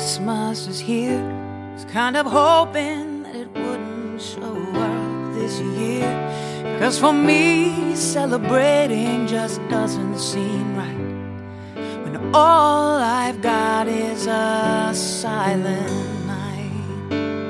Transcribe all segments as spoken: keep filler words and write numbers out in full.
Christmas is here. Was kind of hoping that it wouldn't show up this year, 'cause for me celebrating just doesn't seem right when all I've got is a silent night.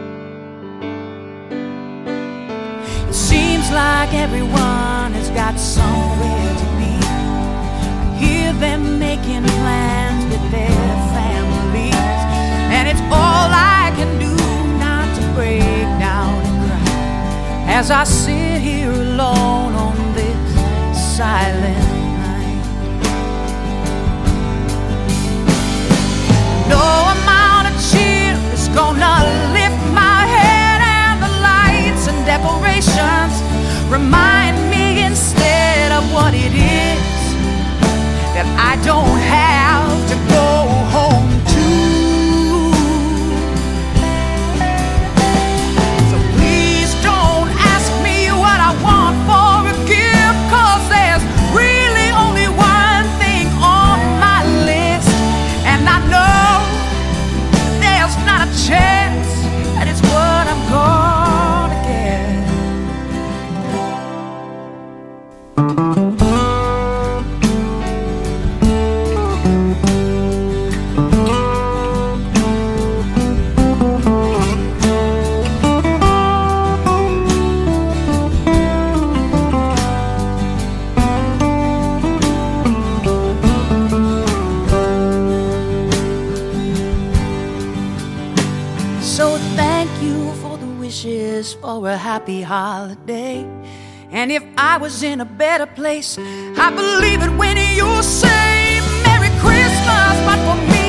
It seems like everyone has got somewhere to be. I hear them making plans with their families, and it's all I can do not to break down and cry as I sit here alone on this silent night. No amount of cheer is gonna lift my head, and the lights and decorations remind me instead of what it is that I don't have to go home to. So please don't ask me what I want for a gift, 'cause there's really only one thing on my list, and I know there's not a chance that it's what I'm gonna get. So thank you for the wishes for a happy holiday. And if I was in a better place, I believe it when you say Merry Christmas, but for me